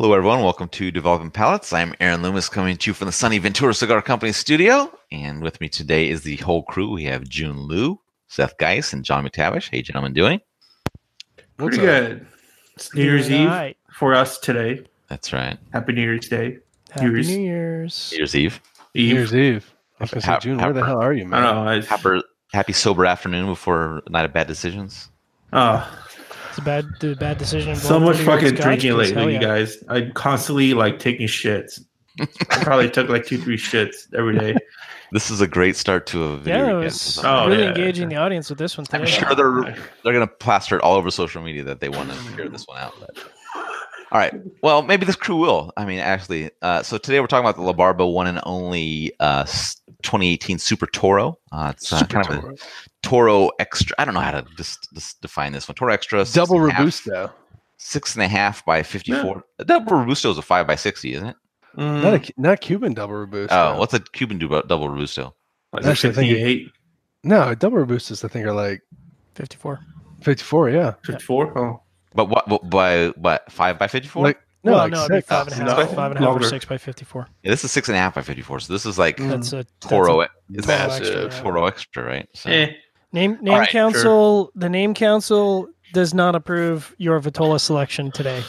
Hello, everyone. Welcome to Developing Palates. I'm Aaron Loomis coming to you from the sunny Ventura Cigar Company studio. And with me today is the whole crew. We have June Liu, Seth Geis, and John McTavish. Hey, gentlemen, doing? Pretty good. It's New Year's Eve for us today. That's right. Happy New Year's Day. Happy New Year's. New Year's Eve. New Year's Eve. I was going to say, June, where the hell are you, man? I don't know. Happy sober afternoon before a night of bad decisions. It's a bad decision. So much fucking drinking lately, you guys. I'm constantly taking shits. I probably took 2-3 shits every day. This is a great start to a video. Yeah, it was really engaging the audience with this one today. I'm sure they're going to plaster it all over social media that they want to hear this one out. But. All right. Well, maybe this crew will. I mean, actually, so today we're talking about the La Barba one and only 2018 Super Toro. It's kind of a Toro Extra. I don't know how to just define this one. Toro Extra. Double Robusto. 6.5 by 54. Yeah. Double Robusto is a 5 by 60, isn't it? Not Cuban Double Robusto. Oh, what's a Cuban double Robusto? Actually, 58. No, Double Robustos I think are like 54. 54, yeah. 54? Oh. But what by what 5 by 54? It'd be 5.5 or 6 by 54. Yeah, this is 6.5 by 54. So this is like that's a Toro. It's massive Toro Extra, right? So. Name council. Sure. The name council does not approve your Vitola selection today.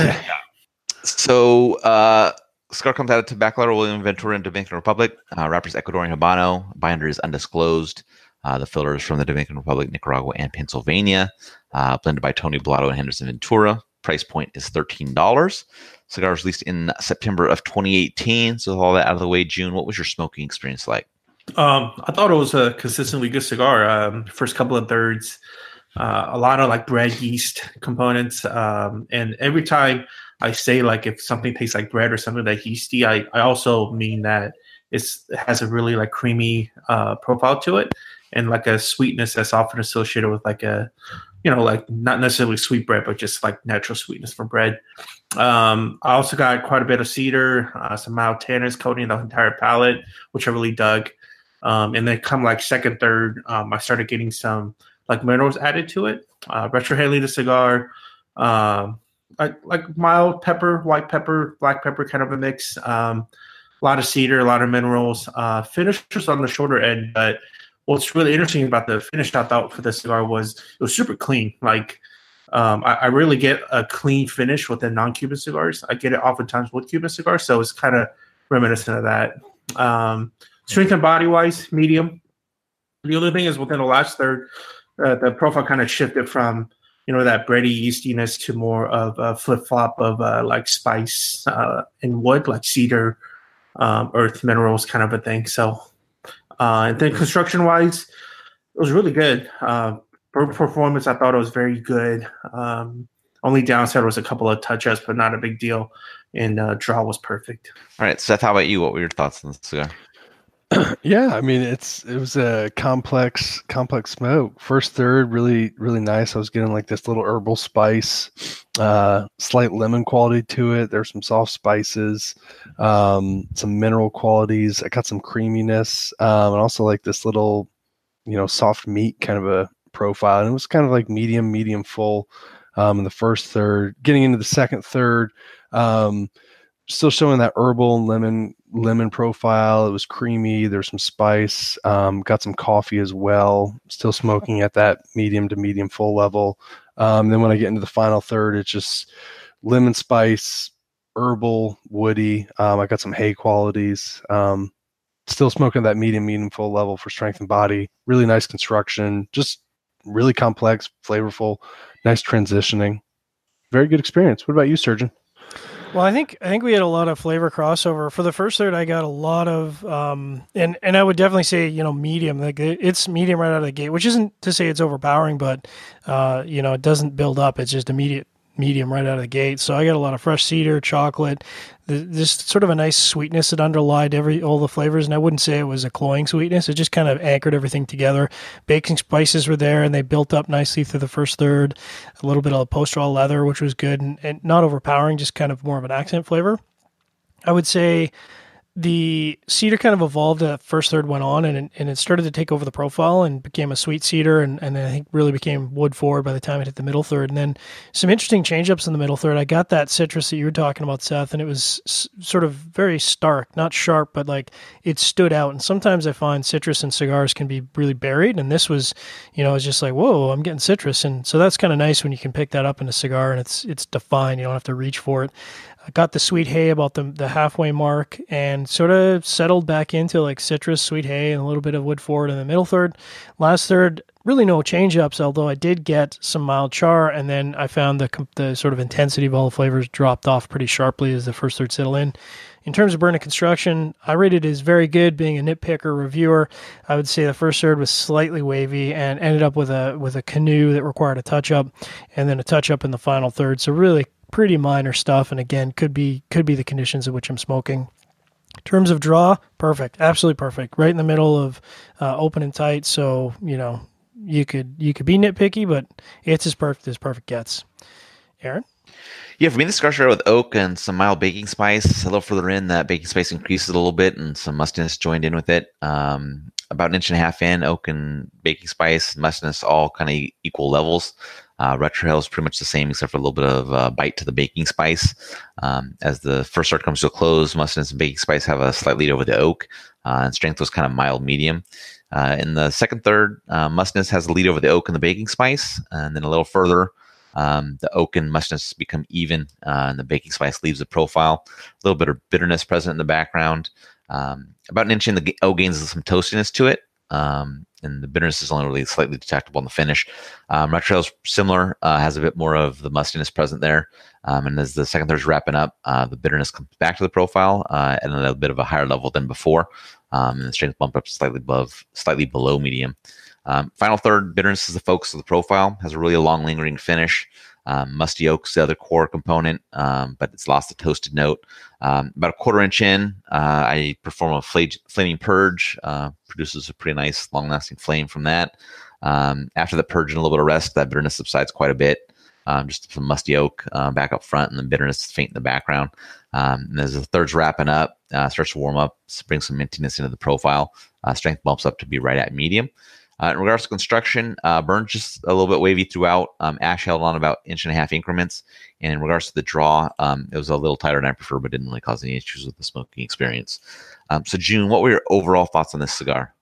So cigar comes out of Tabacalero, William Ventura, and Dominican Republic. Wrappers Ecuadorian Habano. Binder is undisclosed. The fillers from the Dominican Republic, Nicaragua, and Pennsylvania. Blended by Tony Bellotto and Henderson Ventura. Price point is $13. Cigar was released in September of 2018. So with all that out of the way, June, what was your smoking experience like? I thought it was a consistently good cigar. First couple of thirds, a lot of bread yeast components. And every time I say if something tastes like bread or something that yeasty, I also mean that it has a really creamy profile to it. And a sweetness that's often associated with not necessarily sweet bread, but just natural sweetness from bread. I also got quite a bit of cedar, some mild tannins coating the entire palate, which I really dug. And then come second, third, I started getting some minerals added to it. Retrohaling the cigar, mild pepper, white pepper, black pepper kind of a mix. A lot of cedar, a lot of minerals. Finish was on the shorter end, but what's really interesting about the finish I thought for the cigar was it was super clean. I really get a clean finish with the non-Cuban cigars. I get it oftentimes with Cuban cigars, so it's kind of reminiscent of that. Strength and body-wise, medium. The other thing is within the last third, the profile kind of shifted from that bready yeastiness to more of a flip-flop of spice and wood, like cedar, earth minerals kind of a thing. So. And then construction-wise, it was really good. Performance, I thought it was very good. Only downside was a couple of touch-ups, but not a big deal. And draw was perfect. All right, Seth, how about you? What were your thoughts on the cigar? Yeah, I mean, it was a complex smoke. First third, really, really nice. I was getting this little herbal spice, slight lemon quality to it. There's some soft spices, some mineral qualities. I got some creaminess, and also this little, soft meat kind of a profile. And it was kind of medium full in the first third. Getting into the second third, still showing that herbal and lemon profile. It was creamy. There's some spice. Got some coffee as well. Still smoking at that medium to medium full level. Then when I get into the final third, it's just lemon spice, herbal, woody. I got some hay qualities. Still smoking that medium full level for strength and body. Really nice construction. Just really complex, flavorful, nice transitioning. Very good experience. What about you, Surgeon? Well, I think we had a lot of flavor crossover. For the first third, I got a lot of, and I would definitely say, medium. It's medium right out of the gate, which isn't to say it's overpowering, but, it doesn't build up. It's just immediate medium right out of the gate. So I got a lot of fresh cedar, chocolate, just sort of a nice sweetness that underlied all the flavors. And I wouldn't say it was a cloying sweetness. It just kind of anchored everything together. Baking spices were there and they built up nicely through the first third. A little bit of post-roll leather, which was good and not overpowering, just kind of more of an accent flavor. I would say the cedar kind of evolved. That first third went on, and it started to take over the profile and became a sweet cedar, and then I think really became wood forward by the time it hit the middle third. And then some interesting change-ups in the middle third. I got that citrus that you were talking about, Seth, and it was sort of very stark, not sharp, but like it stood out. And sometimes I find citrus in cigars can be really buried, and this was, it's just like, whoa, I'm getting citrus. And so that's kind of nice when you can pick that up in a cigar and it's defined. You don't have to reach for it. I got the sweet hay about the halfway mark and sort of settled back into like citrus, sweet hay, and a little bit of wood forward in the middle third. Last third, really no change-ups, although I did get some mild char, and then I found the sort of intensity of all the flavors dropped off pretty sharply as the first third settled in. In terms of burn and construction, I rated it as very good. Being a nitpicker reviewer, I would say the first third was slightly wavy and ended up with a canoe that required a touch-up, and then a touch-up in the final third. So really pretty minor stuff, and again, could be the conditions in which I'm smoking. In terms of draw, perfect, absolutely perfect, right in the middle of open and tight. So you could be nitpicky, but it's as perfect gets. Aaron? Yeah, for me, the cigar started with oak and some mild baking spice. A little further in, that baking spice increases a little bit, and some mustiness joined in with it. About an inch and a half in, oak and baking spice, mustiness all kind of equal levels. Retrohale is pretty much the same, except for a little bit of bite to the baking spice. As the first start comes to a close, mustiness and baking spice have a slight lead over the oak, and strength was kind of mild medium. In the second third, mustiness has a lead over the oak and the baking spice, and then a little further, the oak and mustiness become even, and the baking spice leaves the profile. A little bit of bitterness present in the background. About an inch in, the oak gains some toastiness to it. And the bitterness is only really slightly detectable in the finish. Retrohale is similar, has a bit more of the mustiness present there. And as the second third is wrapping up, the bitterness comes back to the profile at a little bit of a higher level than before. And the strength bump up slightly below medium. Final third, bitterness is the focus of the profile, has a really long lingering finish. Musty oak's the other core component, but it's lost the toasted note. About a quarter inch in, I perform a flaming purge, produces a pretty nice long-lasting flame from that. After the purge and a little bit of rest, that bitterness subsides quite a bit. Just some musty oak back up front, and the bitterness is faint in the background. And as the third's wrapping up, starts to warm up, brings some mintiness into the profile. Strength bumps up to be right at medium. In regards to construction, burns just a little bit wavy throughout. Ash held on about 1.5 inch increments. And in regards to the draw, it was a little tighter than I prefer, but didn't really cause any issues with the smoking experience. So, June, what were your overall thoughts on this cigar?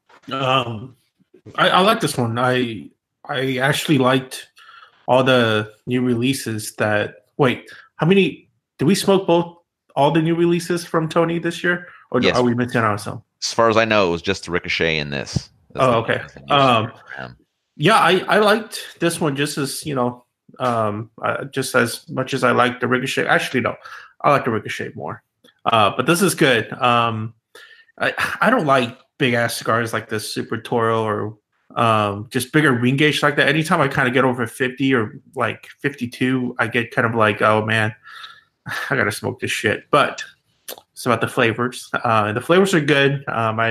I like this one. I actually liked all the new releases how many, did we smoke all the new releases from Tony this year? Or yes. Are we missing out on some? As far as I know, it was just the Ricochet in this. Okay. Yeah, I liked this one just as, just as much as I liked the Ricochet. Actually, no, I like the Ricochet more. But this is good. I don't like big ass cigars like this Super Toro or just bigger ring gauge like that. Anytime I kind of get over 50 or like 52, I get kind of like, oh man, I gotta smoke this shit. But it's about the flavors. The flavors are good.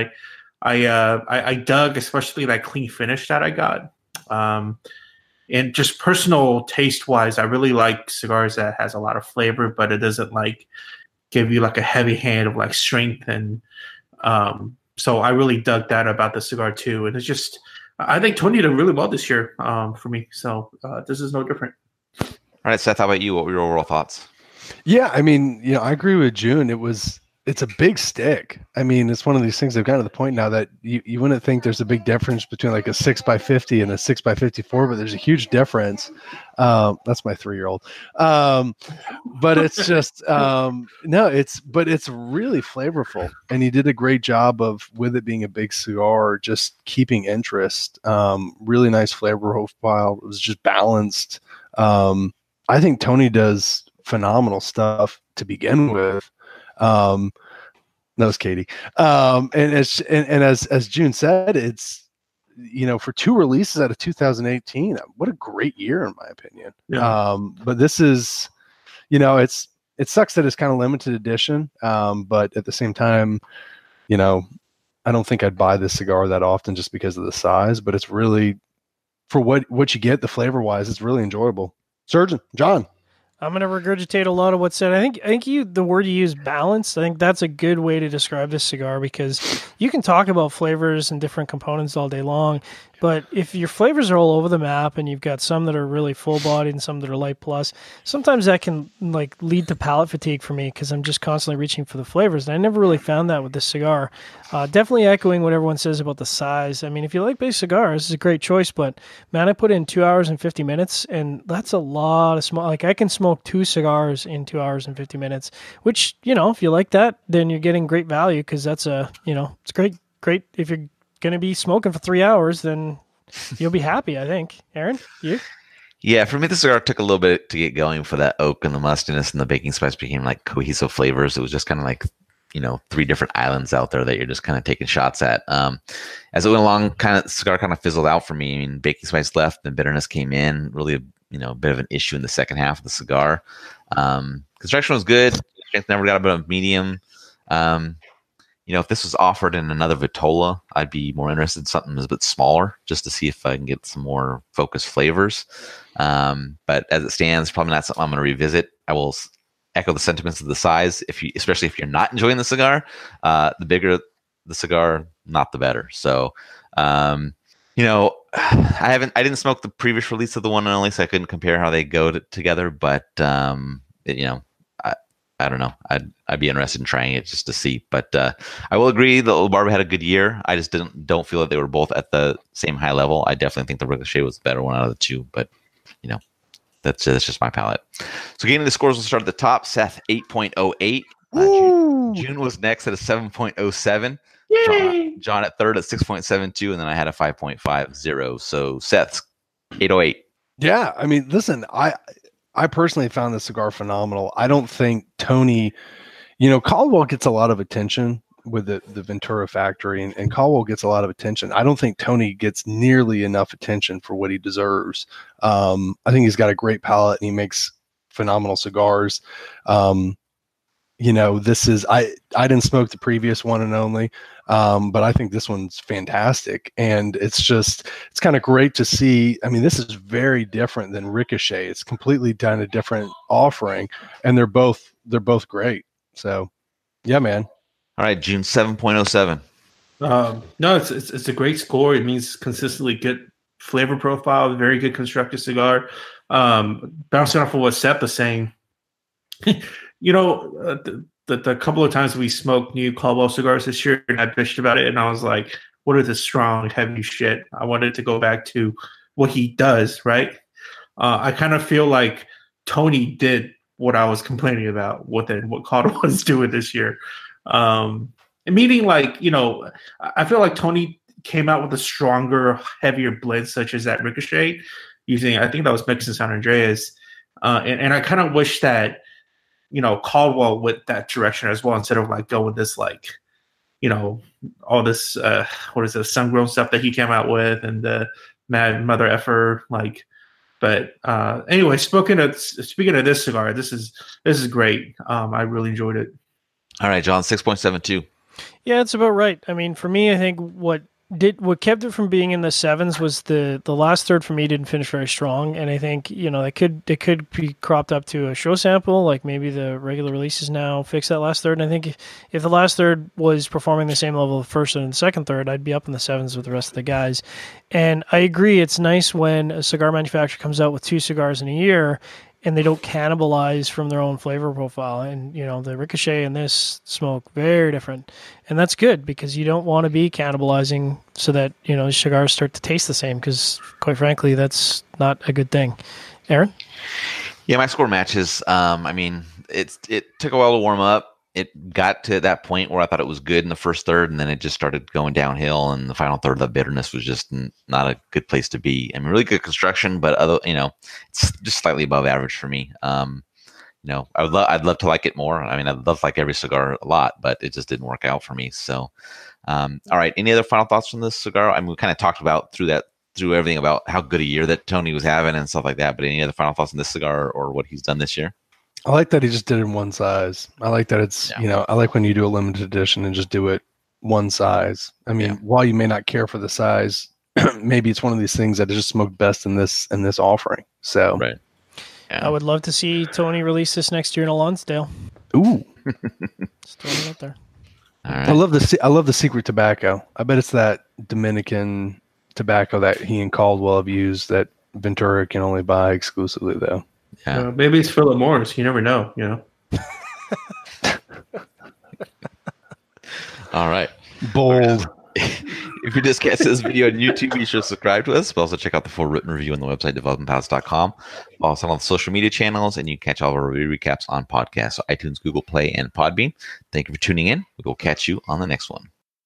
I dug especially that clean finish that I got. And just personal taste wise, I really like cigars that has a lot of flavor, but it doesn't like give you like a heavy hand of like strength. And so I really dug that about the cigar too. And it's just, I think Tony did really well this year for me. So this is no different. All right, Seth, how about you? What were your overall thoughts? Yeah, I mean, I agree with June. It's a big stick. I mean, it's one of these things they've gotten to the point now that you wouldn't think there's a big difference between like a 6x50 and a 6x54, but there's a huge difference. That's my 3-year-old. But it's just, but it's really flavorful. And he did a great job with it being a big cigar, just keeping interest. Really nice flavor profile. It was just balanced. I think Tony does phenomenal stuff to begin with. That was Katie. And as June said, it's, for 2 releases out of 2018, what a great year in my opinion. Yeah. But this is, it sucks that it's kind of limited edition. But at the same time, I don't think I'd buy this cigar that often just because of the size, but it's really, for what you get, the flavor wise, it's really enjoyable. Surgeon John. I'm going to regurgitate a lot of what's said. I think the word you use, balance, I think that's a good way to describe this cigar, because you can talk about flavors and different components all day long, but if your flavors are all over the map and you've got some that are really full bodied and some that are light plus, sometimes that can like lead to palate fatigue for me, because I'm just constantly reaching for the flavors. And I never really found that with this cigar. Definitely echoing what everyone says about the size. I mean, if you like base cigars, it's a great choice, but man, I put in 2 hours and 50 minutes, and that's a lot of smoke. Like, I can smoke 2 cigars in 2 hours and 50 minutes, which, if you like that, then you're getting great value, because that's it's great. If you're going to be smoking for 3 hours, then you'll be happy, I think. Aaron, you? Yeah, for me, the cigar took a little bit to get going for that oak and the mustiness, and the baking spice became like cohesive flavors. It was just kind of like, 3 different islands out there that you're just kind of taking shots at. As it went along, cigar kind of fizzled out for me. I mean, baking spice left and bitterness came in. Really, a bit of an issue in the second half of the cigar. Construction was good. Strength never got a bit of medium. If this was offered in another Vitola, I'd be more interested in something that's a bit smaller, just to see if I can get some more focused flavors. But as it stands, probably not something I'm going to revisit. I will echo the sentiments of the size. Especially if you're not enjoying the cigar, the bigger the cigar, not the better. So, I didn't smoke the previous release of the one and only, so I couldn't compare how they go together. But I don't know. I'd be interested in trying it just to see. But I will agree that La Barba had a good year. I just don't feel that they were both at the same high level. I definitely think the Ricochet was the better one out of the two. But that's just my palate. So getting the scores, we'll start at the top. Seth 8.08. June was next at a 7.07. John at third at 6.72, and then I had a 5.50. So Seth's 8.08. Yeah, I mean, listen, I personally found the cigar phenomenal. I don't think Tony, Caldwell gets a lot of attention with the Ventura factory, and Caldwell gets a lot of attention. I don't think Tony gets nearly enough attention for what he deserves. I think he's got a great palate and he makes phenomenal cigars. This is, I didn't smoke the previous one and only, but I think this one's fantastic. And it's kind of great to see. I mean, this is very different than Ricochet. It's completely done a different offering, and they're both great. So yeah, man. All right, June 7.07. No, it's a great score. It means consistently good flavor profile, very good constructed cigar. Bouncing off of what Seth was saying, the couple of times we smoked new Caldwell cigars this year, and I bitched about it, and I was like, what is this strong, heavy shit? I wanted to go back to what he does, right? I kind of feel like Tony did what I was complaining about what Caldwell was doing this year. Meaning, like, I feel like Tony came out with a stronger, heavier blend, such as that Ricochet, using, I think that was Mexican San Andreas. And I kind of wish that, Caldwell went that direction as well, instead of like going this, like, all this, what is it, sun-grown stuff that he came out with, and the mad mother effer, like. But anyway, speaking of this cigar, this is great. I really enjoyed it. All right, John, 6.72. Yeah, it's about right. I mean, for me, I think what kept it from being in the sevens was the last third for me didn't finish very strong, and I think it could be cropped up to a show sample, like maybe the regular releases now fix that last third. And I think if the last third was performing the same level of first and second third, I'd be up in the sevens with the rest of the guys. And I agree, it's nice when a cigar manufacturer comes out with 2 cigars in a year and they don't cannibalize from their own flavor profile. And, the Ricochet and this smoke very different. And that's good, because you don't want to be cannibalizing so that, cigars start to taste the same, because quite frankly, that's not a good thing. Aaron? Yeah, my score matches. I mean, it took a while to warm up. It got to that point where I thought it was good in the first third, and then it just started going downhill. And the final third of the bitterness was just not a good place to be. I mean, really good construction, but it's just slightly above average for me. I'd love to like it more. I mean, I'd love to like every cigar a lot, but it just didn't work out for me. So, all right. Any other final thoughts from this cigar? I mean, we kind of talked about through everything about how good a year that Tony was having and stuff like that. But any other final thoughts on this cigar or what he's done this year? I like that he just did it in one size. I like that it's, I like when you do a limited edition and just do it one size. I mean, while you may not care for the size, maybe it's one of these things that is just smoked best in this offering. So, right. Yeah. I would love to see Tony release this next year in a Lonsdale. Ooh, Just throwing it out there. All I right. love the secret tobacco. I bet it's that Dominican tobacco that he and Caldwell have used that Ventura can only buy exclusively, though. Yeah. Maybe it's Philip Morris. You never know. You know. All right. Bold. If you just catch this video on YouTube, be sure to subscribe to us. But also check out the full written review on the website, developmentpalace.com. Also on the social media channels, and you can catch all of our review recaps on podcasts, so iTunes, Google Play, and Podbean. Thank you for tuning in. We will catch you on the next one.